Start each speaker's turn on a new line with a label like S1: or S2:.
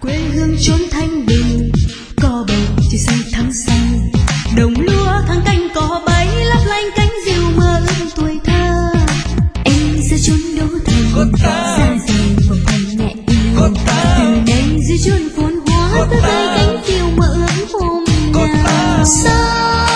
S1: quê hương chốn thanh bình, có bầu thì say thắm xanh, đồng lúa thăng canh cỏ bay lấp lánh cánh diều mơ ước tuổi thơ. Em giữa chốn đô thành xa rời vòng tay mẹ yêu, từ đây giữa chốn phồn hoa tươi cánh diều mơ ước hôm nào.